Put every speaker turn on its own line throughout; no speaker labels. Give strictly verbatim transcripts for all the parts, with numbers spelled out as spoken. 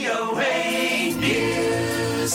โอ เอ News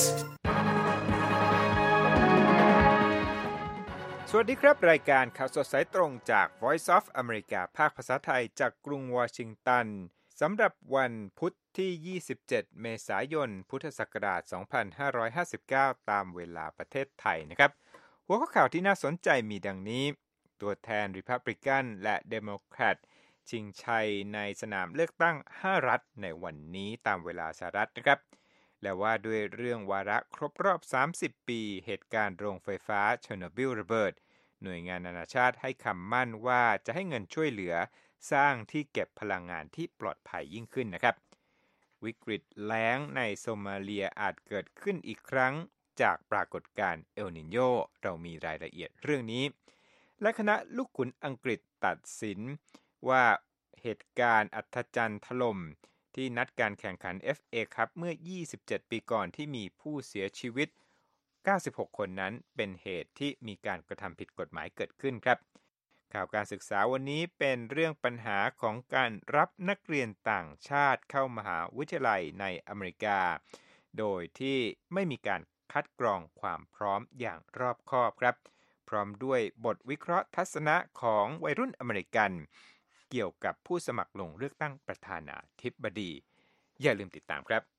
สวัสดีครับรายการข่าวสดสายตรงจาก Voice of America ภาคภาษาไทยจากกรุงวอชิงตันสำหรับวันพุธที่ยี่สิบเจ็ดเมษายนพุทธศักราชสองพันห้าร้อยห้าสิบเก้าตามเวลาประเทศไทยนะครับหัวข้อข่าวที่น่าสนใจมีดังนี้ตัวแทน Republican และ Democrat ชิงชัยในสนามเลือกตั้งห้ารัฐในวันนี้ตามเวลาสหรัฐนะครับและว่าด้วยเรื่องวาระครบรอบสามสิบปีเหตุการณ์โรงไฟฟ้าเชอร์โนบิลระเบิดหน่วยงานนานาชาติให้คำมั่นว่าจะให้เงินช่วยเหลือสร้างที่เก็บพลังงานที่ปลอดภัยยิ่งขึ้นนะครับวิกฤตแล้งในโซมาเลียอาจเกิดขึ้นอีกครั้งจากปรากฏการณ์เอลนิโญเรามีรายละเอียดเรื่องนี้และคณะลูกขุนอังกฤษตัดสินว่าเหตุการณ์อัศจรรย์ถล่มที่นัดการแข่งขัน เอฟ เอ Cup เมื่อยี่สิบเจ็ดปีก่อนที่มีผู้เสียชีวิตเก้าสิบหกคนนั้นเป็นเหตุที่มีการกระทำผิดกฎหมายเกิดขึ้นครับข่าวการศึกษาวันนี้เป็นเรื่องปัญหาของการรับนักเรียนต่างชาติเข้ามหาวิทยาลัยในอเมริกาโดยที่ไม่มีการคัดกรองความพร้อมอย่างรอบคอบครับพร้อมด้วยบทวิเคราะห์ทัศนะของวัยรุ่นอเมริกันเกี่ยวกับผู้สมัครลงเลือกตั้งประธานาธิบดีอย่าลืมติดตามครับ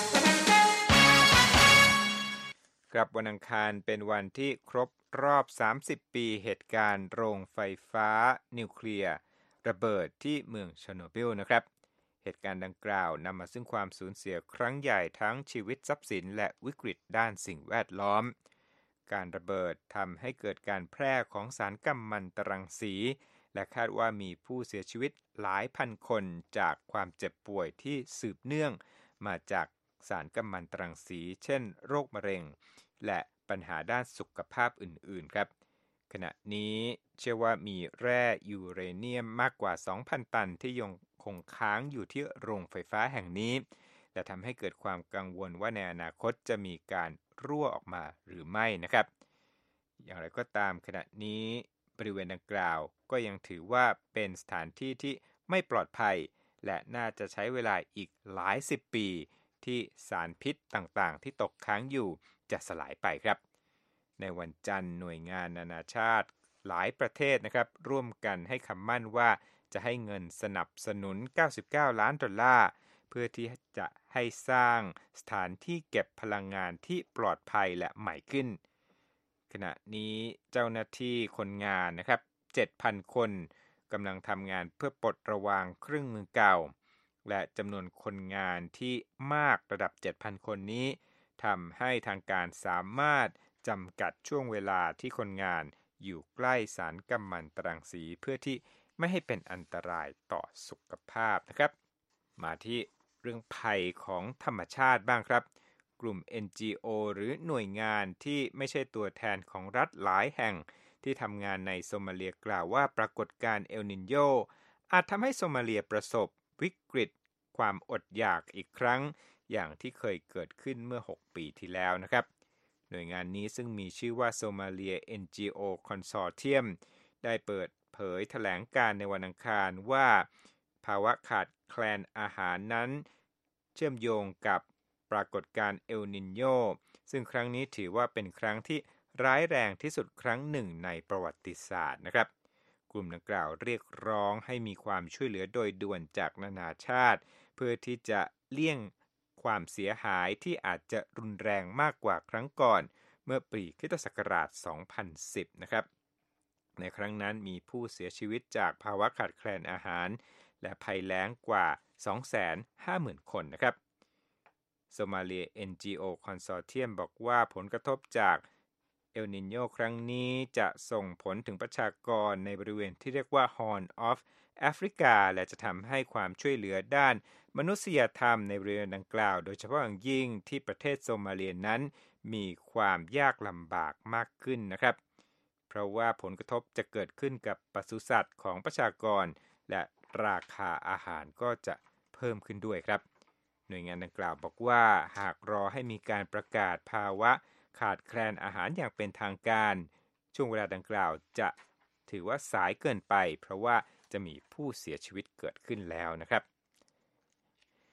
ครับวันอังคารเป็นวันที่ครบรอบสามสิบปีเหตุการณ์โรงไฟฟ้านิวเคลียร์ระเบิดที่เมืองเชอร์โนบิลนะครับเหตุการณ์ดังกล่าวนำมาซึ่งความสูญเสียครั้งใหญ่ทั้งชีวิตทรัพย์สินและวิกฤตด้านสิ่งแวดล้อมการระเบิดทำให้เกิดการแพร่ของสารกัมมันตรังสีและคาดว่ามีผู้เสียชีวิตหลายพันคนจากความเจ็บป่วยที่สืบเนื่องมาจากสารกัมมันตรังสีเช่นโรคมะเร็งและปัญหาด้านสุขภาพอื่นๆครับขณะนี้เชื่อว่ามีแร่ยูเรเนียมมากกว่า สองพัน ตันที่ยังคงค้างอยู่ที่โรงไฟฟ้าแห่งนี้และทำให้เกิดความกังวลว่าในอนาคตจะมีการรั่วออกมาหรือไม่นะครับอย่างไรก็ตามขณะนี้บริเวณดังกล่าวก็ยังถือว่าเป็นสถานที่ที่ไม่ปลอดภัยและน่าจะใช้เวลาอีกหลายสิบปีที่สารพิษต่างๆที่ตกค้างอยู่จะสลายไปครับในวันจันทร์หน่วยงานนานาชาติหลายประเทศนะครับร่วมกันให้คำมั่นว่าจะให้เงินสนับสนุนเก้าสิบเก้าล้านดอลลาร์เพื่อที่จะให้สร้างสถานที่เก็บพลังงานที่ปลอดภัยและใหม่ขึ้นขณะนี้เจ้าหน้าที่คนงานนะครับ เจ็ดพัน คนกำลังทำงานเพื่อปลดระวางเครื่องมือเก่าและจำนวนคนงานที่มากระดับ เจ็ดพัน คนนี้ทำให้ทางการสามารถจำกัดช่วงเวลาที่คนงานอยู่ใกล้สารกัมมันตรังสีเพื่อที่ไม่ให้เป็นอันตรายต่อสุขภาพนะครับมาที่เรื่องภัยของธรรมชาติบ้างครับกลุ่ม เอ็น จี โอ หรือหน่วยงานที่ไม่ใช่ตัวแทนของรัฐหลายแห่งที่ทำงานในโซมาเลียกล่าวว่าปรากฏการณ์เอลนิโญอาจทำให้โซมาเลียประสบวิกฤตความอดอยากอีกครั้งอย่างที่เคยเกิดขึ้นเมื่อหกปีที่แล้วนะครับหน่วยงานนี้ซึ่งมีชื่อว่า Somalia เอ็น จี โอ Consortium ได้เปิดเผยแถลงการในวันอังคารว่าภาวะขาดแคลนอาหารนั้นเชื่อมโยงกับปรากฏการณ์เอลนิโญซึ่งครั้งนี้ถือว่าเป็นครั้งที่ร้ายแรงที่สุดครั้งหนึ่งในประวัติศาสตร์นะครับกลุ่มดังกล่าวเรียกร้องให้มีความช่วยเหลือโดยด่วนจากนานาชาติเพื่อที่จะเลี่ยงความเสียหายที่อาจจะรุนแรงมากกว่าครั้งก่อนเมื่อปีคริสตศักราชสองพันสิบนะครับในครั้งนั้นมีผู้เสียชีวิตจากภาวะขาดแคลนอาหารและภัยแล้งกว่า สองแสนห้าหมื่น คนนะครับ Somalia เอ็น จี โอ Consortium บอกว่าผลกระทบจากเอลนิโญครั้งนี้จะส่งผลถึงประชากรในบริเวณที่เรียกว่า Horn of Africa และจะทำให้ความช่วยเหลือด้านมนุษยธรรมในบริเวณดังกล่าวโดยเฉพาะอย่างยิ่งที่ประเทศโซมาเลียนั้นมีความยากลำบากมากขึ้นนะครับเพราะว่าผลกระทบจะเกิดขึ้นกับปศุสัตว์ของประชากรและราคาอาหารก็จะเพิ่มขึ้นด้วยครับหน่วยงานดังกล่าวบอกว่าหากรอให้มีการประกาศภาวะขาดแคลนอาหารอย่างเป็นทางการช่วงเวลาดังกล่าวจะถือว่าสายเกินไปเพราะว่าจะมีผู้เสียชีวิตเกิดขึ้นแล้วนะครับ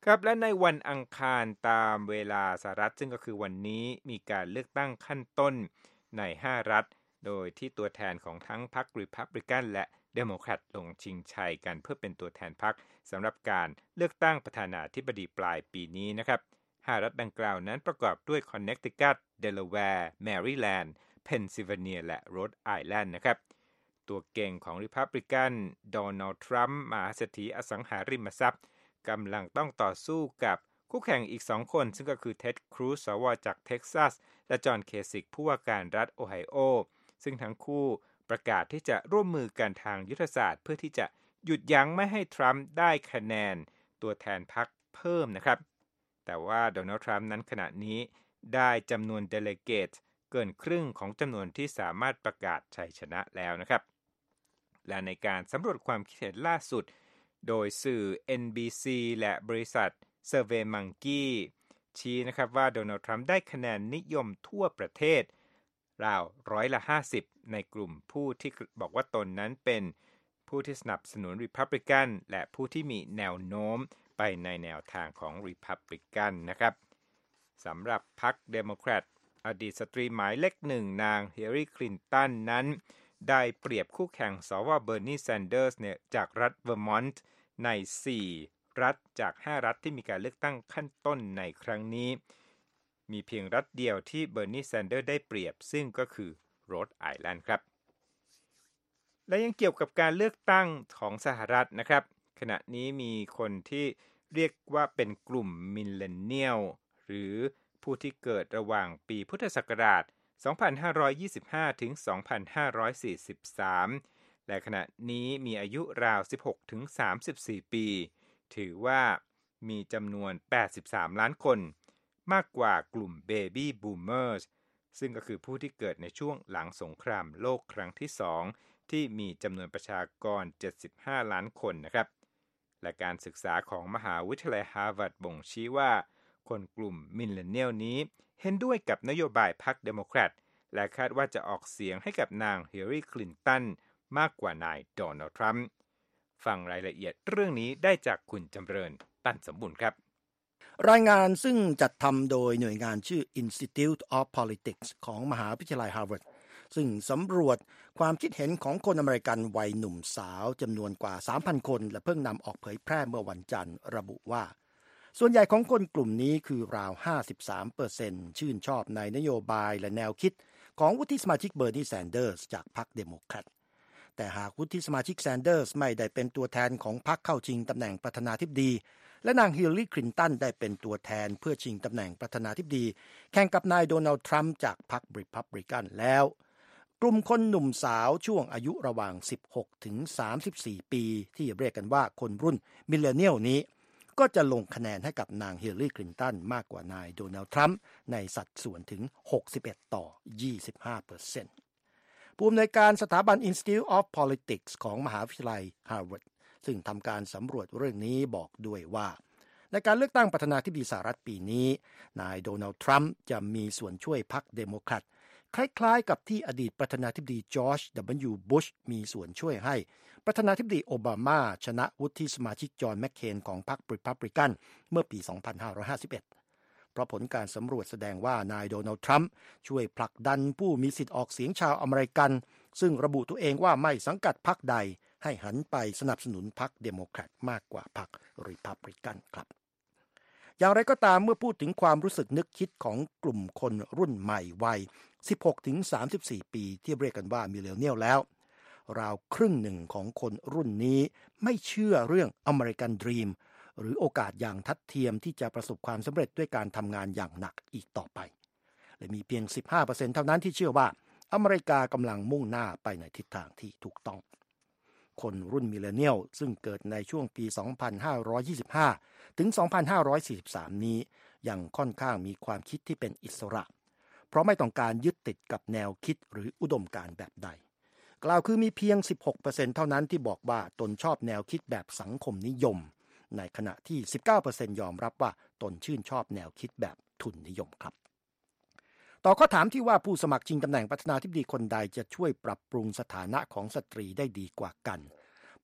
ครับและในวันอังคารตามเวลาสหรัฐซึ่งก็คือวันนี้มีการเลือกตั้งขั้นต้นในห้ารัฐโดยที่ตัวแทนของทั้งพรรครีพับลิกันและเดโมแครตลงชิงชัยกันเพื่อเป็นตัวแทนพรรคสำหรับการเลือกตั้งประธานาธิบดีปลายปีนี้นะครับห้ารัฐดังกล่าวนั้นประกอบด้วยคอนเนคติคัตเดลาแวร์แมริแลนด์เพนซิลเวเนียและโรดไอแลนด์นะครับตัวเก่งของรีพับลิกันโดนัลด์ทรัมป์มหาเศรษฐีอสังหาริมทรัพย์กำลังต้องต่อสู้กับคู่แข่งอีกสองคนซึ่งก็คือเท็ดครูซสวจากเท็กซัสและจอห์นเคสิกผู้ว่าการรัฐโอไฮโอซึ่งทั้งคู่ประกาศที่จะร่วมมือกันทางยุทธศาสตร์เพื่อที่จะหยุดยั้งไม่ให้ทรัมป์ได้คะแนนตัวแทนพรรคเพิ่มนะครับแต่ว่าโดนัลด์ทรัมป์นั้นขณะนี้ได้จำนวนเดเลเกตเกินครึ่งของจำนวนที่สามารถประกาศชัยชนะแล้วนะครับและในการสำรวจความคิดเห็นล่าสุดโดยสื่อ เอ็น บี ซี และบริษัท SurveyMonkey ชี้นะครับว่าโดนัลด์ทรัมป์ได้คะแนนนิยมทั่วประเทศราวร้อยละห้าสิบในกลุ่มผู้ที่บอกว่าตนนั้นเป็นผู้ที่สนับสนุน Republican และผู้ที่มีแนวโน้มไปในแนวทางของ Republican นะครับสำหรับพรรคเดโมแครตอดีตสตรีหมายเลขหนึ่งนางฮิลลารีคลินตันนั้นได้เปรียบคู่แข่งสวเบอร์นีแซนเดอร์สเนี่ยจากรัฐเวอร์มอนต์ในสี่รัฐจากห้ารัฐที่มีการเลือกตั้งขั้นต้นในครั้งนี้มีเพียงรัฐเดียวที่เบอร์นีแซนเดอร์ได้เปรียบซึ่งก็คือโรดไอแลนด์ครับและยังเกี่ยวกับการเลือกตั้งของสหรัฐนะครับขณะนี้มีคนที่เรียกว่าเป็นกลุ่มมิลเลนเนียลหรือผู้ที่เกิดระหว่างปีพุทธศักราชสองพันห้าร้อยยี่สิบห้า ถึง สองพันห้าร้อยสี่สิบสาม และขณะนี้มีอายุราว สิบหกถึงสามสิบสี่ ปีถือว่ามีจำนวน แปดสิบสาม ล้านคนมากกว่ากลุ่ม Baby Boomers ซึ่งก็คือผู้ที่เกิดในช่วงหลังสงครามโลกครั้งที่สองที่มีจำนวนประชากร เจ็ดสิบห้า ล้านคนนะครับและการศึกษาของมหาวิทยาลัยฮาร์วาร์ดบ่งชี้ว่าคนกลุ่มมิลเลนเนียลนี้เห็นด้วยกับนโยบายพรรคเดโมแครตและคาดว่าจะออกเสียงให้กับนางฮิลลารีคลินตันมากกว่านายโดนัลด์ทรัมป์ฟังรายละเอียดเรื่องนี้ได้จากคุณจำเริญตั้นสมบูรณ์ครับ
รายงานซึ่งจัดทำโดยหน่วยงานชื่อ Institute of Politics ของมหาวิทยาลัยฮาร์วาร์ดซึ่งสำรวจความคิดเห็นของคนอเมริกันวัยหนุ่มสาวจำนวนกว่า สามพัน คนและเพิ่งนำออกเผยแพร่เมื่อวันจันทร์ระบุว่าส่วนใหญ่ของคนกลุ่มนี้คือราว ห้าสิบสามเปอร์เซ็นต์ ชื่นชอบในนโยบายและแนวคิดของวุฒิสมาชิกเบอร์นีแซนเดอร์สจากพรรคเดโมแครตแต่หากวุฒิสมาชิกแซนเดอร์สไม่ได้เป็นตัวแทนของพรรคเข้าชิงตำแหน่งประธานาธิบดีและนางฮิลลารีคลินตันได้เป็นตัวแทนเพื่อชิงตำแหน่งประธานาธิบดีแข่งกับนายโดนัลด์ทรัมป์จากพรรครีพับลิกันแล้วกลุ่มคนหนุ่มสาวช่วงอายุระหว่างสิบหกถึงสามสิบสี่ปีที่เรียกกันว่าคนรุ่นมิลเลนเนียลนี้ก็จะลงคะแนนให้กับนางฮิลลารีคลินตันมากกว่านายโดนัลด์ทรัมป์ในสัดส่วนถึงหกสิบเอ็ดต่อยี่สิบห้าเปอร์เซ็นต์ ผู้อำนวยการสถาบัน Institute of Politics ของมหาวิทยาลัยฮาร์วาร์ดซึ่งทำการสำรวจเรื่องนี้บอกด้วยว่าในการเลือกตั้งประธานาธิบดีสหรัฐปีนี้นายโดนัลด์ทรัมป์จะมีส่วนช่วยพรรคเดโมแครตคล้ายๆกับที่อดีตประธานาธิบดีจอร์จ ดับเบิลยู บุชมีส่วนช่วยให้ประธานาธิบดีโอบามาชนะวุฒิสมาชิกจอห์นแมคเคนของพรรครีพับลิกันเมื่อปี สองพันห้าร้อยห้าสิบเอ็ด เพราะผลการสำรวจแสดงว่านายโดนัลด์ทรัมป์ช่วยผลักดันผู้มีสิทธิออกเสียงชาวอเมริกันซึ่งระบุตัวเองว่าไม่สังกัดพรรคใดให้หันไปสนับสนุนพรรคเดโมแครตมากกว่าพรรครีพับลิกันครับอย่างไรก็ตามเมื่อพูดถึงความรู้สึกนึกคิดของกลุ่มคนรุ่นใหม่วัย สิบหกถึงสามสิบสี่ ปีที่เรียกกันว่ามิลเลนเนียลแล้วราวครึ่งหนึ่งของคนรุ่นนี้ไม่เชื่อเรื่องอเมริกันดรีมหรือโอกาสอย่างทัดเทียมที่จะประสบความสำเร็จด้วยการทำงานอย่างหนักอีกต่อไปและมีเพียง สิบห้าเปอร์เซ็นต์ เท่านั้นที่เชื่อว่าอเมริกากำลังมุ่งหน้าไปในทิศทางที่ถูกต้องคนรุ่นมิลเลนเนียลซึ่งเกิดในช่วงปี สองพันห้าร้อยยี่สิบห้า ถึง สองพันห้าร้อยสี่สิบสาม นี้ยังค่อนข้างมีความคิดที่เป็นอิสระเพราะไม่ต้องการยึดติดกับแนวคิดหรืออุดมการณ์แบบใดกล่าวคือมีเพียง สิบหกเปอร์เซ็นต์ เท่านั้นที่บอกว่าตนชอบแนวคิดแบบสังคมนิยมในขณะที่ สิบเก้าเปอร์เซ็นต์ ยอมรับว่าตนชื่นชอบแนวคิดแบบทุนนิยมครับต่อข้อถามที่ว่าผู้สมัครชิงตำแหน่งประธานาธิบดีคนใดจะช่วยปรับปรุงสถานะของสตรีได้ดีกว่ากัน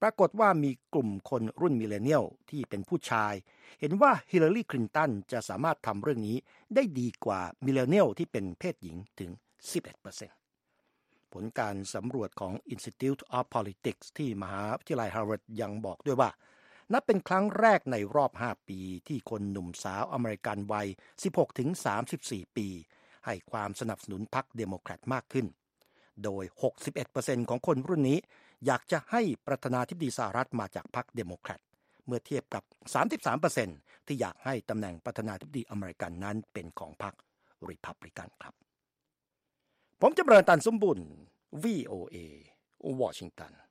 ปรากฏว่ามีกลุ่มคนรุ่นมิเลเนียลที่เป็นผู้ชายเห็นว่าฮิลลารีคลินตันจะสามารถทำเรื่องนี้ได้ดีกว่ามิเลเนียลที่เป็นเพศหญิงถึง สิบเอ็ดเปอร์เซ็นต์ ผลการสำรวจของ Institute of Politics ที่มหาวิทยาลัย Harvard ยังบอกด้วยว่านับเป็นครั้งแรกในรอบห้าปีที่คนหนุ่มสาวอเมริกันวัย สิบหกถึงสามสิบสี่ ปีให้ความสนับสนุนพรรคเดโมแครตมากขึ้นโดย หกสิบเอ็ดเปอร์เซ็นต์ ของคนรุ่นนี้อยากจะให้ประธานาธิบดีสหรัฐมาจากพรรคเดโมแครตเมื่อเทียบกับ สามสิบสามเปอร์เซ็นต์ ที่อยากให้ตำแหน่งประธานาธิบดีอเมริกันนั้นเป็นของพรรครีพับลิกันครับผมจำเริญตันสมบุญ วี โอ เอ วอชิงตัน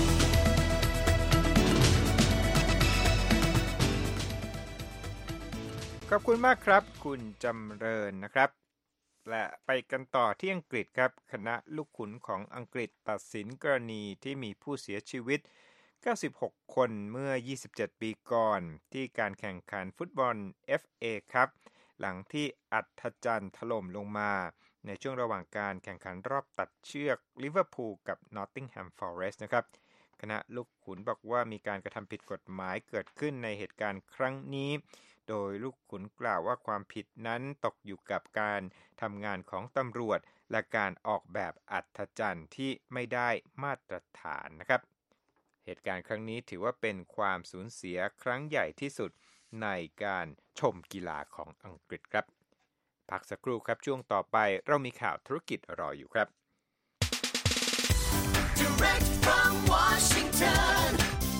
ขอบคุณมากครับคุณจำเริญนะครับและไปกันต่อที่อังกฤษครับคณะลูกขุนของอังกฤษตัดสินกรณีที่มีผู้เสียชีวิตเก้าสิบหกคนเมื่อยี่สิบเจ็ดปีก่อนที่การแข่งขันฟุตบอล เอฟ เอ ครับหลังที่อัศจรรย์ถล่มลงมาในช่วงระหว่างการแข่งขันรอบตัดเชือกลิเวอร์พูลกับนอตติงแฮมฟอเรสต์นะครับคณะลูกขุนบอกว่ามีการกระทำผิดกฎหมายเกิดขึ้นในเหตุการณ์ครั้งนี้โดยลูกขุนกล่าวว่าความผิดนั้นตกอยู่กับการทำงานของตำรวจและการออกแบบอัศจรรย์ที่ไม่ได้มาตรฐานนะครับเหตุการณ์ครั้งนี้ถือว่าเป็นความสูญเสียครั้งใหญ่ที่สุดในการชมกีฬาของอังกฤษครับพักสักครู่ครับช่วงต่อไปเรามีข่าวธุรกิจรออยู่ครับ
Direct from Washington,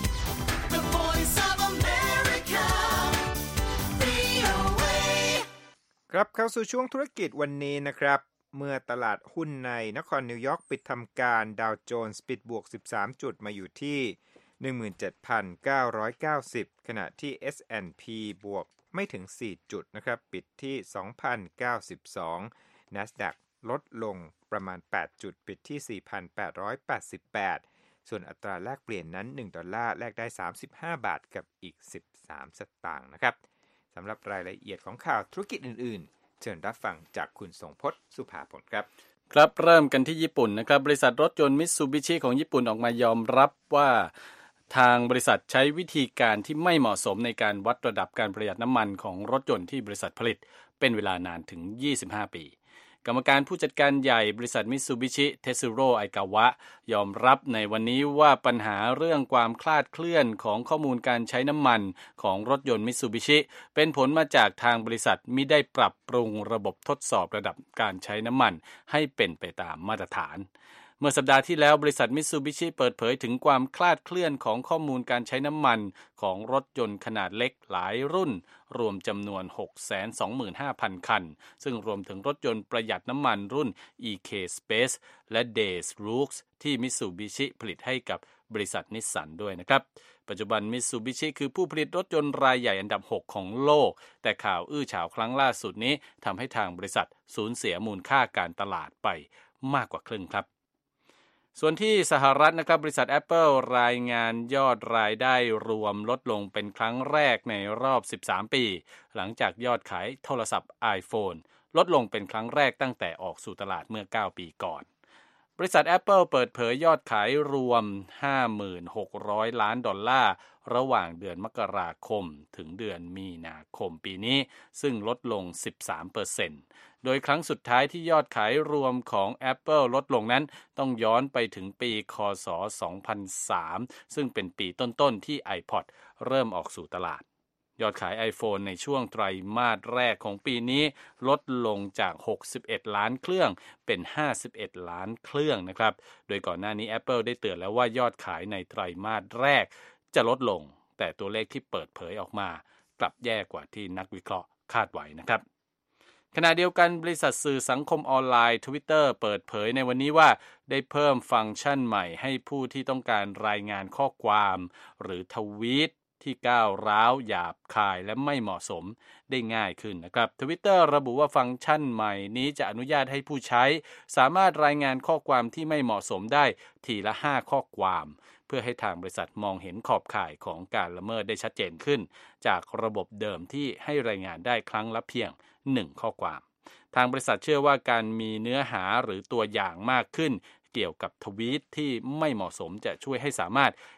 the voice of America, วี โอ เอ
ครับเข้าสู่ช่วงธุรกิจวันนี้นะครับเมื่อตลาดหุ้นในนครนิวยอร์กปิดทำการดาวโจนส์ปิดบวกสิบสามจุดมาอยู่ที่ หนึ่งหมื่นเจ็ดพันเก้าร้อยเก้าสิบ ขณะที่ เอส แอนด์ พี บวกไม่ถึงสี่จุดนะครับปิดที่ สองพันเก้าสิบสอง NASDAQ ลดลงประมาณแปดจุดปิดที่ สี่พันแปดร้อยแปดสิบแปด ส่วนอัตราแลกเปลี่ยนนั้นหนึ่งดอลลาร์แลกได้สามสิบห้าบาทกับอีกสิบสามสตางค์นะครับสำหรับรายละเอียดของข่าวธุรกิจอื่นๆเชิญรับฟังจากคุณทรงพจน์สุภาผลครับ
ครับเริ่มกันที่ญี่ปุ่นนะครับบริษัทรถยนต์มิตซูบิชิของญี่ปุ่นออกมายอมรับว่าทางบริษัทใช้วิธีการที่ไม่เหมาะสมในการวัดระดับการประหยัดน้ำมันของรถยนต์ที่บริษัทผลิตเป็นเวลานานถึงยี่สิบห้าปีกรรมการผู้จัดการใหญ่บริษัทมิตซูบิชิเทสึโร่ไอกาวะยอมรับในวันนี้ว่าปัญหาเรื่องความคลาดเคลื่อนของข้อมูลการใช้น้ำมันของรถยนต์มิตซูบิชิเป็นผลมาจากทางบริษัทมิได้ปรับปรุงระบบทดสอบระดับการใช้น้ำมันให้เป็นไปตามมาตรฐานเมื่อสัปดาห์ที่แล้วบริษัทมิตซูบิชิเปิดเผยถึงความคลาดเคลื่อนของข้อมูลการใช้น้ำมันของรถยนต์ขนาดเล็กหลายรุ่นรวมจำนวน หกแสนสองหมื่นห้าพัน คันซึ่งรวมถึงรถยนต์ประหยัดน้ำมันรุ่น อี เค Space และ Days Rooks ที่มิตซูบิชิผลิตให้กับบริษัทนิสสันด้วยนะครับปัจจุบันมิตซูบิชิคือผู้ผลิตรถยนต์รายใหญ่อันดับหกของโลกแต่ข่าวอื้อฉาวครั้งล่าสุดนี้ทำให้ทางบริษัทสูญเสียมูลค่าการตลาดไปมากกว่าครึ่งครับส่วนที่สหรัฐนะครับบริษัท Apple รายงานยอดรายได้รวมลดลงเป็นครั้งแรกในรอบสิบสามปีหลังจากยอดขายโทรศัพท์ iPhone ลดลงเป็นครั้งแรกตั้งแต่ออกสู่ตลาดเมื่อเก้าปีก่อนบริษัท Apple เปิดเผยยอดขายรวม ห้าหมื่นหกร้อย ล้านดอลลาร์ระหว่างเดือนมกราคมถึงเดือนมีนาคมปีนี้ซึ่งลดลง สิบสามเปอร์เซ็นต์ โดยครั้งสุดท้ายที่ยอดขายรวมของ Apple ลดลงนั้นต้องย้อนไปถึงปีค.ศ. สองพันสาม ซึ่งเป็นปีต้นๆที่ iPod เริ่มออกสู่ตลาดยอดขาย iPhone ในช่วงไตรมาสแรกของปีนี้ลดลงจากหกสิบเอ็ดล้านเครื่องเป็นห้าสิบเอ็ดล้านเครื่องนะครับโดยก่อนหน้านี้ Apple ได้เตือนแล้วว่ายอดขายในไตรมาสแรกจะลดลงแต่ตัวเลขที่เปิดเผยออกมากลับแย่กว่าที่นักวิเคราะห์คาดไว้นะครับขณะเดียวกันบริษัทสื่อสังคมออนไลน์ Twitter เปิดเผยในวันนี้ว่าได้เพิ่มฟังก์ชันใหม่ให้ผู้ที่ต้องการรายงานข้อความหรือทวีตที่ก้าวร้าวหยาบคายและไม่เหมาะสมได้ง่ายขึ้นนะครับ Twitter ระบุว่าฟังก์ชันใหม่นี้จะอนุญาตให้ผู้ใช้สามารถรายงานข้อความที่ไม่เหมาะสมได้ทีละห้าข้อความเพื่อให้ทางบริษัทมองเห็นขอบข่ายของการละเมิดได้ชัดเจนขึ้นจากระบบเดิมที่ให้รายงานได้ครั้งละเพียงหนึ่งข้อความทางบริษัทเชื่อว่าการมีเนื้อหาหรือตัวอย่างมากขึ้นเกี่ยวกับทวีตที่ไม่เหมาะสมจะช่วยให้สามารถ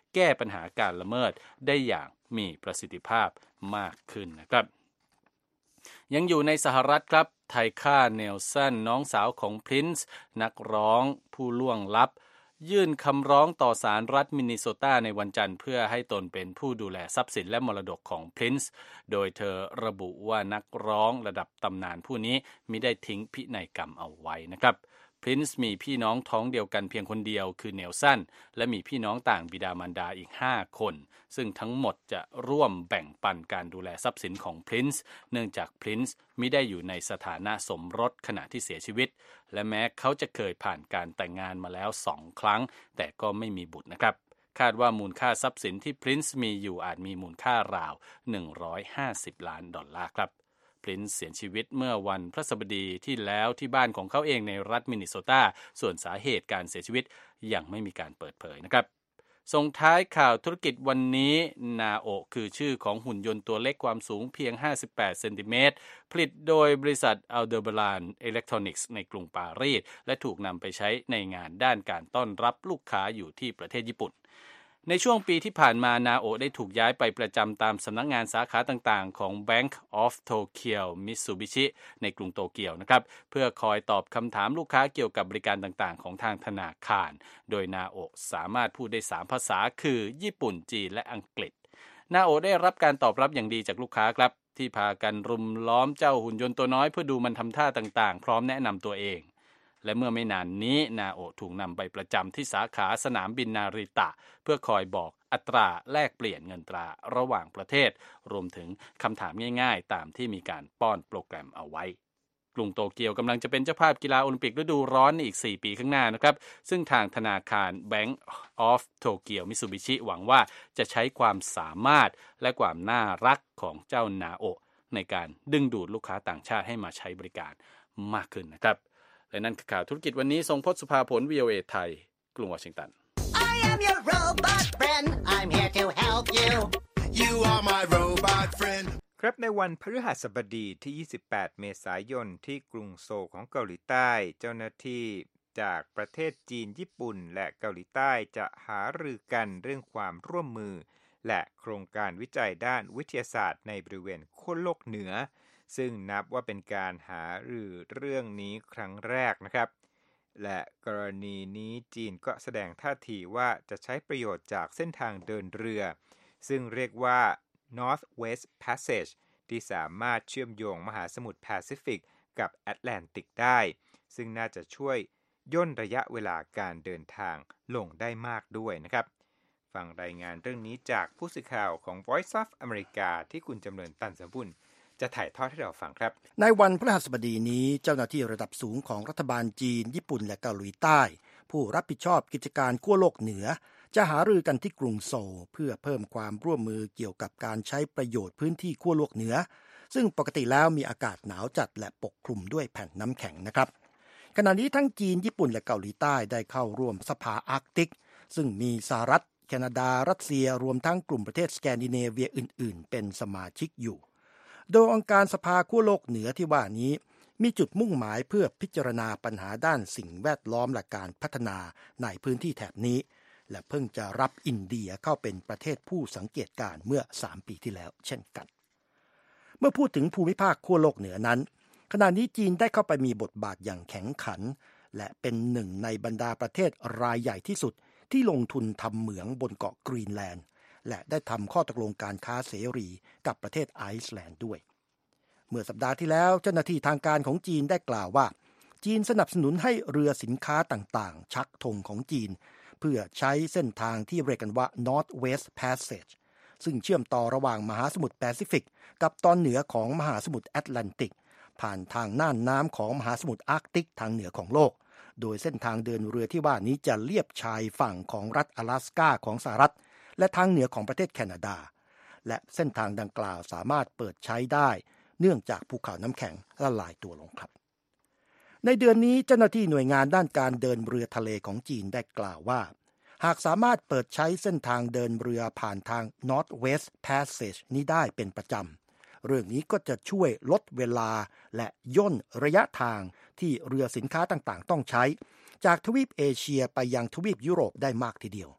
แก้ปัญหาการละเมิดได้อย่างมีประสิทธิภาพมากขึ้นนะครับยังอยู่ในสหรัฐครับไทค่าเนลสันน้องสาวของพรินซ์นักร้องผู้ล่วงลับยื่นคำร้องต่อศาลรัฐมินนิโซตาในวันจันทร์เพื่อให้ตนเป็นผู้ดูแลทรัพย์สินและมรดกของพรินซ์โดยเธอระบุว่านักร้องระดับตำนานผู้นี้มิได้ทิ้งพินัยกรรมเอาไว้นะครับพรินซ์มีพี่น้องท้องเดียวกันเพียงคนเดียวคือเนลสันและมีพี่น้องต่างบิดามารดาอีกห้าคนซึ่งทั้งหมดจะร่วมแบ่งปันการดูแลทรัพย์สินของพรินซ์เนื่องจากพรินซ์มิได้อยู่ในสถานะสมรสขณะที่เสียชีวิตและแม้เขาจะเคยผ่านการแต่งงานมาแล้วสองครั้งแต่ก็ไม่มีบุตรนะครับคาดว่ามูลค่าทรัพย์สินที่พรินซ์มีอยู่อาจมีมูลค่าราวหนึ่งร้อยห้าสิบล้านดอลลาร์ครับพรินซ์เสียชีวิตเมื่อวันพฤหัสบดีที่แล้วที่บ้านของเขาเองในรัฐมินนิโซตาส่วนสาเหตุการเสียชีวิตยังไม่มีการเปิดเผยนะครับส่งท้ายข่าวธุรกิจวันนี้นาโอคือชื่อของหุ่นยนต์ตัวเล็กความสูงเพียงห้าสิบแปดเซนติเมตรผลิตโดยบริษัท Aldebaran Electronics ในกรุงปารีสและถูกนำไปใช้ในงานด้านการต้อนรับลูกค้าอยู่ที่ประเทศญี่ปุ่นในช่วงปีที่ผ่านมานาโอได้ถูกย้ายไปประจำตามสำนักงานสาขาต่างๆของ Bank of Tokyo Mitsubishi ในกรุงโตเกียวนะครับเพื่อคอยตอบคำถามลูกค้าเกี่ยวกับบริการต่างๆของทางธนาคารโดยนาโอสามารถพูดได้สามภาษาคือญี่ปุ่นจีนและอังกฤษนาโอได้รับการตอบรับอย่างดีจากลูกค้าครับที่พากันรุมล้อมเจ้าหุ่นยนต์ตัวน้อยเพื่อดูมันทำท่าต่างๆพร้อมแนะนำตัวเองและเมื่อไม่นานนี้นาโอถูกนำไปประจำที่สาขาสนามบินนาริตะเพื่อคอยบอกอัตราแลกเปลี่ยนเงินตราระหว่างประเทศรวมถึงคำถามง่ายๆตามที่มีการป้อนโปรแกรมเอาไว้กรุงโตเกียวกำลังจะเป็นเจ้าภาพกีฬาโอลิมปิกฤดูร้อนในอีกสี่ปีข้างหน้านะครับซึ่งทางธนาคาร Bank of Tokyo Mitsubishi หวังว่าจะใช้ความสามารถและความน่ารักของเจ้านาโอในการดึงดูดลูกค้าต่างชาติให้มาใช้บริการมากขึ้นนะครับและนั่นคือข่าวธุรกิจวันนี้ทรงพจน์สุภาผล วี โอ เอ ไทยกรุงวอชิงตัน
I am your robot friend. I'm here to help you.
You are my robot friend.
ครับในวันพฤหัสบดีที่ยี่สิบแปดเมษายนที่กรุงโซลของเกาหลีใต้เจ้าหน้าที่จากประเทศจีนญี่ปุ่นและเกาหลีใต้จะหารือกันเรื่องความร่วมมือและโครงการวิจัยด้านวิทยาศาสตร์ในบริเวณขั้วโลกเหนือซึ่งนับว่าเป็นการหารือเรื่องนี้ครั้งแรกนะครับและกรณีนี้จีนก็แสดงท่าทีว่าจะใช้ประโยชน์จากเส้นทางเดินเรือซึ่งเรียกว่า Northwest Passage ที่สามารถเชื่อมโยงมหาสมุทรแปซิฟิกกับแอตแลนติกได้ซึ่งน่าจะช่วยย่นระยะเวลาการเดินทางลงได้มากด้วยนะครับฟังรายงานเรื่องนี้จากผู้สื่อข่าวของ Voice of America ที่คุณจำเริญตันสมบุญจะถ่ายทอดให้เราฟังครับ
ในวันพฤหัสบดีนี้เจ้าหน้าที่ระดับสูงของรัฐบาลจีนญี่ปุ่นและเกาหลีใต้ผู้รับผิดชอบกิจการขั้วโลกเหนือจะหารือกันที่กรุงโซลเพื่อเพิ่มความร่วมมือเกี่ยวกับการใช้ประโยชน์พื้นที่ขั้วโลกเหนือซึ่งปกติแล้วมีอากาศหนาวจัดและปกคลุมด้วยแผ่นน้ำแข็งนะครับขณะนี้ทั้งจีนญี่ปุ่นและเกาหลีใต้ได้เข้าร่วมสภาอาร์กติกซึ่งมีสหรัฐแคนาดารัสเซียรวมทั้งกลุ่มประเทศสแกนดิเนเวียอื่นๆเป็นสมาชิกอยู่โดยองค์การสภาขั้วโลกเหนือที่ว่านี้มีจุดมุ่งหมายเพื่อพิจารณาปัญหาด้านสิ่งแวดล้อมและการพัฒนาในพื้นที่แถบนี้และเพิ่งจะรับอินเดียเข้าเป็นประเทศผู้สังเกตการณ์เมื่อสามปีที่แล้วเช่นกันเมื่อพูดถึงภูมิภาคขั้วโลกเหนือนั้นขณะนี้จีนได้เข้าไปมีบทบาทอย่างแข็งขันและเป็นหนึ่งในบรรดาประเทศรายใหญ่ที่สุดที่ลงทุนทำเหมืองบนเกาะกรีนแลนด์และได้ทำข้อตกลงการค้าเสรีกับประเทศไอซ์แลนด์ด้วยเมื่อสัปดาห์ที่แล้วเจ้าหน้าที่ทางการของจีนได้กล่าวว่าจีนสนับสนุนให้เรือสินค้าต่างๆชักธงของจีนเพื่อใช้เส้นทางที่เรียกกันว่า Northwest Passage ซึ่งเชื่อมต่อระหว่างมหาสมุทรแปซิฟิกกับตอนเหนือของมหาสมุทรแอตแลนติกผ่านทางน่านน้ำของมหาสมุทรอาร์กติกทางเหนือของโลกโดยเส้นทางเดินเรือที่ว่านี้จะเลียบชายฝั่งของรัฐ阿拉斯กาของสหรัฐและทางเหนือของประเทศแคนาดาและเส้นทางดังกล่าวสามารถเปิดใช้ได้เนื่องจากภูเขาน้ำแข็งละลายตัวลงครับในเดือนนี้เจ้าหน้าที่หน่วยงานด้านการเดินเรือทะเลของจีนได้กล่าวว่าหากสามารถเปิดใช้เส้นทางเดินเรือผ่านทาง Northwest Passage นี้ได้เป็นประจำเรื่องนี้ก็จะช่วยลดเวลาและย่นระยะทางที่เรือสินค้าต่างๆต้องใช้จากทวีปเอเชียไปยังทวีปยุโรปได้มากทีเดียว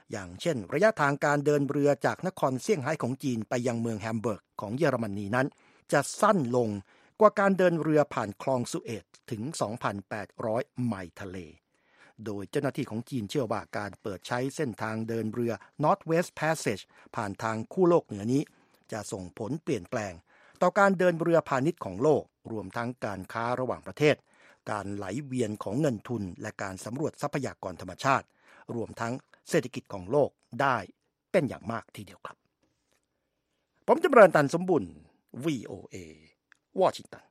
อย่างเช่นระยะทางการเดินเรือจากนครเซี่ยงไฮ้ของจีนไปยังเมืองแฮมเบิร์กของเยอรมนีนั้นจะสั้นลงกว่าการเดินเรือผ่านคลองสุเอตถึง สองพันแปดร้อย ไมล์ทะเลโดยเจ้าหน้าที่ของจีนเชื่อว่าการเปิดใช้เส้นทางเดินเรือ Northwest Passage ผ่านทางคู่โลกเหนือนี้จะส่งผลเปลี่ยนแปลงต่อการเดินเรือพาณิชย์ของโลกรวมทั้งการค้าระหว่างประเทศการไหลเวียนของเงินทุนและการสำรวจทรัพยากรธรรมชาติรวมทั้งเศรษฐกิจของโลกได้เป็นอย่างมากทีเดียวครับผมจำเริญตันสมบุญ วี โอ เอ วอชิงตัน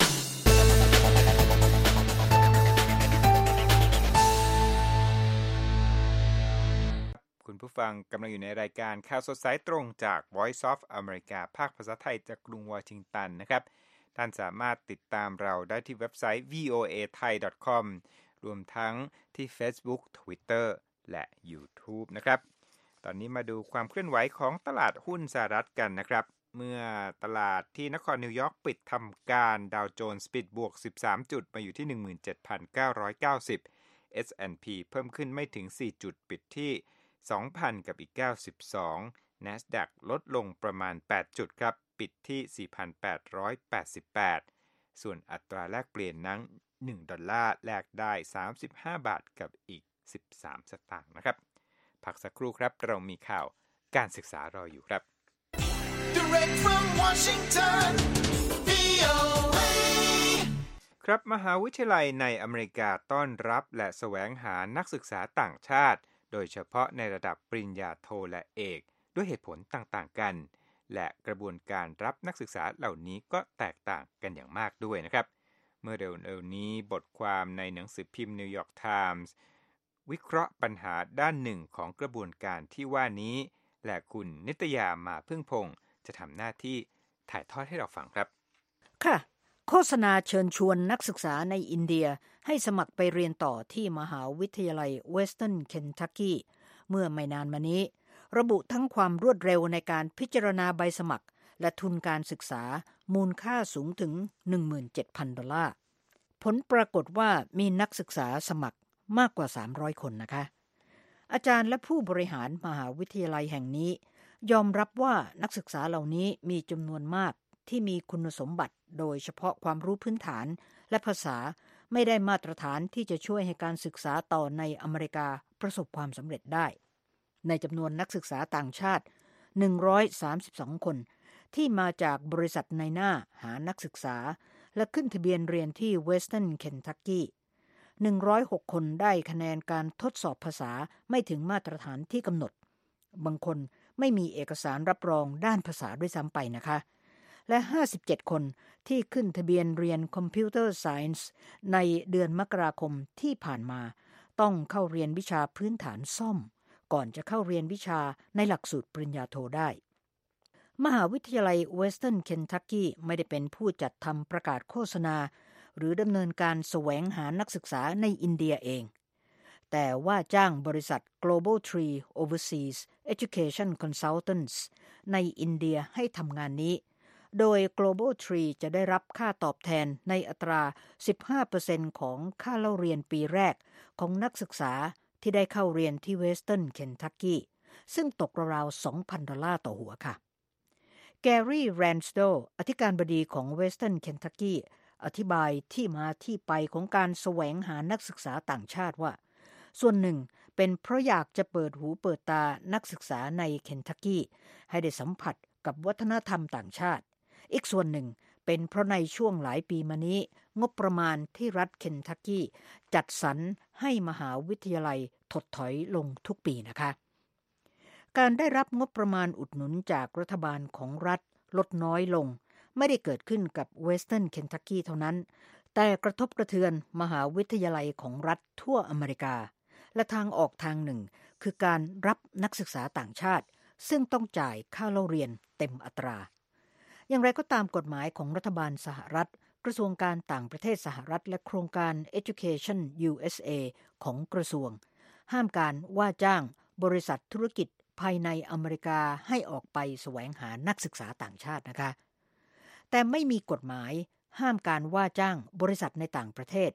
คุณผู้ฟังกำลังอยู่ในรายการข่าวสดสายตรงจาก Voice of America ภาคภาษาไทยจากกรุงวอชิงตันนะครับท่านสามารถติดตามเราได้ที่เว็บไซต์ วี โอ เอ ไทย ดอท คอม รวมทั้งที่ Facebook Twitter และ YouTube นะครับตอนนี้มาดูความเคลื่อนไหวของตลาดหุ้นสหรัฐกันนะครับเมื่อตลาดที่นครนิวยอร์กปิดทำการดาวโจนส์ปิดบวกสิบสามจุดมาอยู่ที่ หนึ่งหมื่นเจ็ดพันเก้าร้อยเก้าสิบ เอส แอนด์ พี เพิ่มขึ้นไม่ถึงสี่จุดปิดที่ สองพัน กับอีกเก้าสิบสอง NASDAQ ลดลงประมาณแปดจุดครับปิดที่ สี่พันแปดร้อยแปดสิบแปด ส่วนอัตราแลกเปลี่ยนนั้นหนึ่งดอลลาร์แลกได้สามสิบห้าบาทกับอีกสิบสามสตางค์นะครับพักสักครู่ครับเรามีข่าวการศึกษารออยู่ครับ
Direct from Washington วี โอ เอ
ครับมหาวิทยาลัยในอเมริกาต้อนรับและแสวงหานักศึกษาต่างชาติโดยเฉพาะในระดับปริญญาโทและเอกด้วยเหตุผลต่างๆกันและกระบวนการรับนักศึกษาเหล่านี้ก็แตกต่างกันอย่างมากด้วยนะครับเมื่อเร็วๆนี้บทความในหนังสือพิมพ์ New York Times วิเคราะห์ปัญหาด้านหนึ่งของกระบวนการที่ว่านี้และคุณนิตยามาพึ่งพงษ์จะทำหน้าที่ถ่ายทอดให้เราฟังครับ
ค่ะโฆษณาเชิญชวนนักศึกษาในอินเดียให้สมัครไปเรียนต่อที่มหาวิทยาลัย Western Kentucky เมื่อไม่นานมานี้ระบุทั้งความรวดเร็วในการพิจารณาใบสมัครและทุนการศึกษามูลค่าสูงถึง หนึ่งหมื่นเจ็ดพัน ดอลลาร์ผลปรากฏว่ามีนักศึกษาสมัครมากกว่าสามร้อยคนนะคะอาจารย์และผู้บริหารมหาวิทยาลัยแห่งนี้ยอมรับว่านักศึกษาเหล่านี้มีจำนวนมากที่มีคุณสมบัติโดยเฉพาะความรู้พื้นฐานและภาษาไม่ได้มาตรฐานที่จะช่วยให้การศึกษาต่อในอเมริกาประสบความสำเร็จได้ในจำนวนนักศึกษาต่างชาติหนึ่งร้อยสามสิบสองคนที่มาจากบริษัทในหน้าหานักศึกษาและขึ้นทะเบียนเรียนที่ Western Kentucky หนึ่งร้อยหกคนได้คะแนนการทดสอบภาษาไม่ถึงมาตรฐานที่กำหนดบางคนไม่มีเอกสารรับรองด้านภาษาด้วยซ้ำไปนะคะและห้าสิบเจ็ดคนที่ขึ้นทะเบียนเรียน Computer Science ในเดือนมกราคมที่ผ่านมาต้องเข้าเรียนวิชาพื้นฐานซ่อมก่อนจะเข้าเรียนวิชาในหลักสูตรปริญญาโทได้มหาวิทยาลัย Western Kentucky ไม่ได้เป็นผู้จัดทำประกาศโฆษณาหรือดำเนินการแสวงหานักศึกษาในอินเดียเองแต่ว่าจ้างบริษัท Global Tree Overseas Education Consultants ในอินเดียให้ทำงานนี้โดย Global Tree จะได้รับค่าตอบแทนในอัตรา สิบห้าเปอร์เซ็นต์ ของค่าเล่าเรียนปีแรกของนักศึกษาที่ได้เข้าเรียนที่ Western Kentucky ซึ่งตกราวๆ สองพัน ดอลลาร์ต่อหัวค่ะ Gary Ransdell อธิการบดีของ Western Kentucky อธิบายที่มาที่ไปของการแสวงหานักศึกษาต่างชาติว่าส่วนหนึ่งเป็นเพราะอยากจะเปิดหูเปิดตานักศึกษาในเคนทักกี้ให้ได้สัมผัสกับวัฒนธรรมต่างชาติอีกส่วนหนึ่งเป็นเพราะในช่วงหลายปีมานี้งบประมาณที่รัฐเคนทักกี้จัดสรรให้มหาวิทยาลัยถดถอยลงทุกปีนะคะการได้รับงบประมาณอุดหนุนจากรัฐบาลของรัฐลดน้อยลงไม่ได้เกิดขึ้นกับ Western Kentucky เท่านั้นแต่กระทบกระเทือนมหาวิทยาลัยของรัฐทั่วอเมริกาและทางออกทางหนึ่งคือการรับนักศึกษาต่างชาติซึ่งต้องจ่ายค่าเล่าเรียนเต็มอัตราอย่างไรก็ตามกฎหมายของรัฐบาลสหรัฐกระทรวงการต่างประเทศสหรัฐและโครงการ Education ยู เอส เอ ของกระทรวงห้ามการว่าจ้างบริษัทธุรกิจภายในอเมริกาให้ออกไปแสวงหานักศึกษาต่างชาตินะคะแต่ไม่มีกฎหมายห้ามการว่าจ้างบริษัทในต่างประเทศ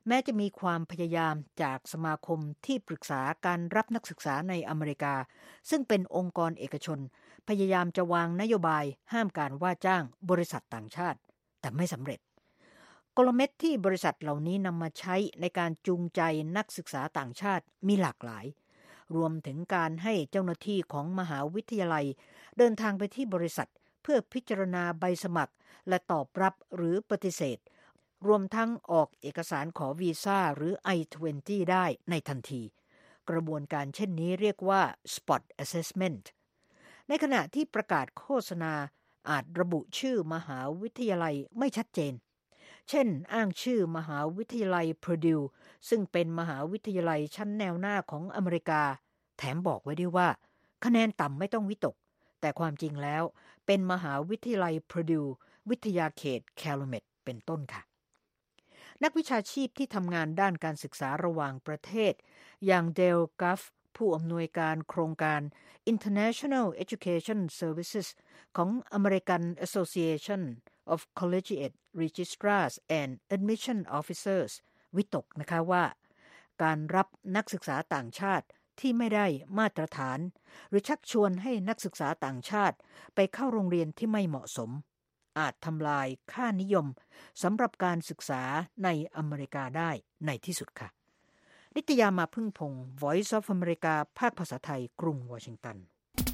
แม้จะมีความพยายามจากสมาคมที่ปรึกษาการรับนักศึกษาในอเมริกาซึ่งเป็นองค์กรเอกชนพยายามจะวางนโยบายห้ามการว่าจ้างบริษัทต่างชาติแต่ไม่สำเร็จกลเม็ดที่บริษัทเหล่านี้นำมาใช้ในการจูงใจนักศึกษาต่างชาติมีหลากหลายรวมถึงการให้เจ้าหน้าที่ของมหาวิทยาลัยเดินทางไปที่บริษัทเพื่อพิจารณาใบสมัครและตอบรับหรือปฏิเสธรวมทั้งออกเอกสารขอวีซ่าหรือ ไอ ยี่สิบ ได้ในทันทีกระบวนการเช่นนี้เรียกว่า Spot Assessment ในขณะที่ประกาศโฆษณาอาจระบุชื่อมหาวิทยาลัยไม่ชัดเจนเช่นอ้างชื่อมหาวิทยาลัย Purdue ซึ่งเป็นมหาวิทยาลัยชั้นแนวหน้าของอเมริกาแถมบอกไว้ด้วยว่าคะแนนต่ำไม่ต้องวิตกแต่ความจริงแล้วเป็นมหาวิทยาลัย Purdue วิทยาเขต Calumet เป็นต้นค่ะนักวิชาชีพที่ทำงานด้านการศึกษาระหว่างประเทศอย่างเดลกัฟผู้อำนวยการโครงการ International Education Services ของ American Association of Collegiate Registrars and Admission Officers วิตกนะคะว่าการรับนักศึกษาต่างชาติที่ไม่ได้มาตรฐานหรือชักชวนให้นักศึกษาต่างชาติไปเข้าโรงเรียนที่ไม่เหมาะสมอาจทำลายค่านิยมสำหรับการศึกษาในอเมริกาได้ในที่สุดค่ะนิตยามาพึ่งพงศ์ Voice of America ภาคภาษาไทยกรุงวอชิงตัน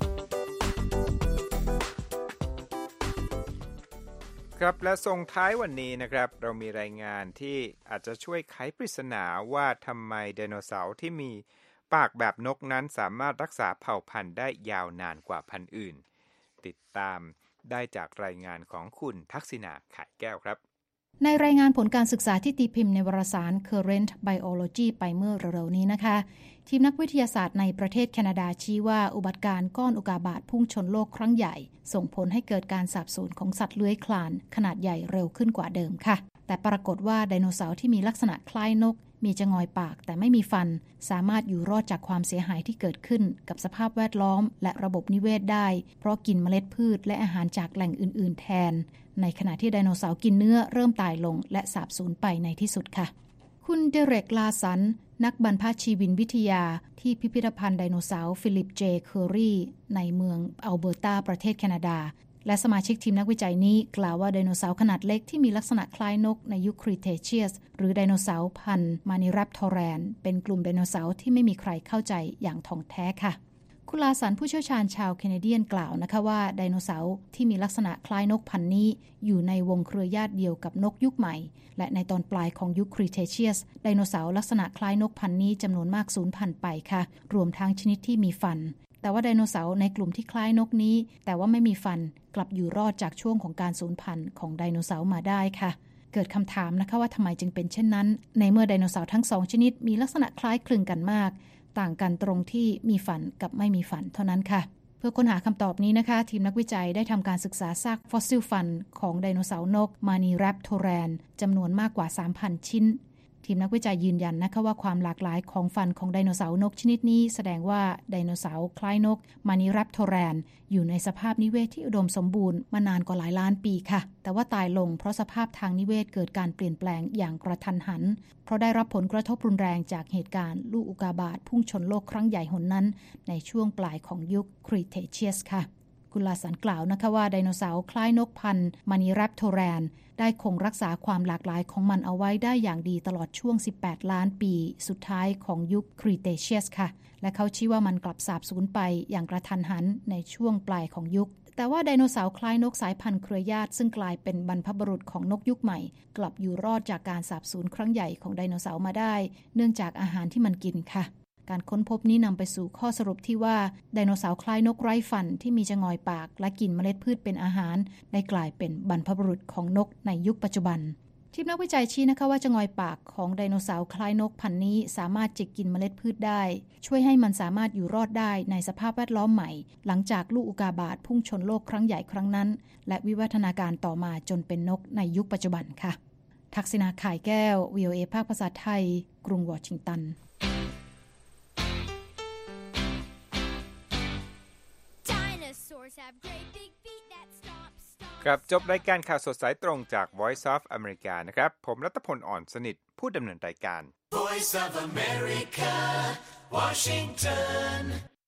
ครับและส่งท้ายวันนี้นะครับเรามีรายงานที่อาจจะช่วยไขปริศนาว่าทำไมไดโนเสาร์ที่มีปากแบบนกนั้นสามารถรักษาเผ่าพันธุ์ได้ยาวนานกว่าพันธุ์อื่นติดตามได้จากรายงานของคุณทักษิณาไข่แก้วครับ
ในรายงานผลการศึกษาที่ตีพิมพ์ในวารสาร Current Biology ไปเมื่อเร็วๆนี้นะคะทีมนักวิทยาศาสตร์ในประเทศแคนาดาชี้ว่าอุบัติการณ์ก้อนอุกกาบาตพุ่งชนโลกครั้งใหญ่ส่งผลให้เกิดการสาบสูญของสัตว์เลื้อยคลานขนาดใหญ่เร็วขึ้นกว่าเดิมค่ะแต่ปรากฏว่าไดโนเสาร์ที่มีลักษณะคล้ายนกมีจงอยปากแต่ไม่มีฟันสามารถอยู่รอดจากความเสียหายที่เกิดขึ้นกับสภาพแวดล้อมและระบบนิเวศได้เพราะกินเมล็ดพืชและอาหารจากแหล่งอื่นๆแทนในขณะที่ไดโนเสาร์กินเนื้อเริ่มตายลงและสาบสูญไปในที่สุดค่ะคุณเดเร็ก ลาสันนักบรรพชีวินวิทยาที่พิพิธภัณฑ์ไดโนเสาร์ฟิลิปเจเคอรีในเมืองอัลเบอร์ตาประเทศแคนาดาและสมาชิกทีมนักวิจัยนี้กล่าวว่าไดโนเสาร์ขนาดเล็กที่มีลักษณะคล้ายนกในยุคครีเทเชียสหรือไดโนเสาร์พันธุ์มานิแรปทอแรนเป็นกลุ่มไดโนเสาร์ที่ไม่มีใครเข้าใจอย่างถ่องแท้ค่ะคุณลาสันผู้เชี่ยวชาญชาวแคนาเดียนกล่าวนะคะว่าไดโนเสาร์ที่มีลักษณะคล้ายนกพันธุ์นี้อยู่ในวงเครือญาติเดียวกับนกยุคใหม่และในตอนปลายของยุคครีเทเชียสไดโนเสาร์ลักษณะคล้ายนกพันธุ์นี้จำนวนมากสูญพันธุ์ไปค่ะรวมทั้งชนิดที่มีฟันแต่ว่าไดโนเสาร์ในกลุ่มที่คล้ายนกนี้แต่ว่าไม่มีฟันกลับอยู่รอดจากช่วงของการสูญพันธุ์ของไดโนเสาร์มาได้ค่ะเกิดคำถามนะคะว่าทำไมจึงเป็นเช่นนั้นในเมื่อไดโนเสาร์ทั้งสองชนิดมีลักษณะคล้ายคลึงกันมากต่างกันตรงที่มีฟันกับไม่มีฟันเท่านั้นค่ะเพื่อค้นหาคำตอบนี้นะคะทีมนักวิจัยได้ทำการศึกษาซากฟอสซิลฟันของไดโนเสาร์นกมานีแรปโทแรนจำนวนมากกว่า สามพัน ชิ้นทีมนักวิจัยยืนยันนะคะว่าความหลากหลายของฟันของไดโนเสาร์นกชนิดนี้แสดงว่าไดโนเสาร์คล้ายนกมานีแรปโทแรนอยู่ในสภาพนิเวศที่อุดมสมบูรณ์มานานกว่าหลายล้านปีค่ะแต่ว่าตายลงเพราะสภาพทางนิเวศเกิดการเปลี่ยนแปลงอย่างกระทันหันเพราะได้รับผลกระทบรุนแรงจากเหตุการณ์ลูกอุกกาบาตพุ่งชนโลกครั้งใหญ่หนนั้นในช่วงปลายของยุคครีเทเชียสค่ะคุณลาสันกล่าวนะคะว่าไดโนเสาร์คล้ายนกพันธุ์มานีแรปโทแรนได้คงรักษาความหลากหลายของมันเอาไว้ได้อย่างดีตลอดช่วงสิบแปดล้านปีสุดท้ายของยุคครีเทเชียสค่ะและเขาชี้ว่ามันกลับสาบสูญไปอย่างกระทันหันในช่วงปลายของยุคแต่ว่าไดโนเสาร์คล้ายนกสายพันธุ์เครือญาติซึ่งกลายเป็นบรรพบุรุษของนกยุคใหม่กลับอยู่รอดจากการสาบสูญครั้งใหญ่ของไดโนเสาร์มาได้เนื่องจากอาหารที่มันกินค่ะการค้นพบนี้นำไปสู่ข้อสรุปที่ว่าไดโนเสาร์คล้ายนกไร้ฟันที่มีจงอยปากและกินเมล็ดพืชเป็นอาหารได้กลายเป็นบรรพบุรุษของนกในยุคปัจจุบันทีมนักวิจัยชี้นะคะว่าจงอยปากของไดโนเสาร์คล้ายนกพันธุ์นี้สามารถจิกกินเมล็ดพืชได้ช่วยให้มันสามารถอยู่รอดได้ในสภาพแวดล้อมใหม่หลังจากลูกอุกกาบาตพุ่งชนโลกครั้งใหญ่ครั้งนั้นและวิวัฒนาการต่อมาจนเป็นนกในยุคปัจจุบันค่ะทักษิณาข่ายแก้ว วี โอ เอ ภาคภาษาไทยกรุงวอชิงตัน
Dinosaurs have great big feet that stomp, stomp.
ครับจบรายการข่าวสดสายตรงจาก Voice of America นะครับผมรัตพลอ่อนสนิทผู้ดำเนินรายการ
Voice of America, Washington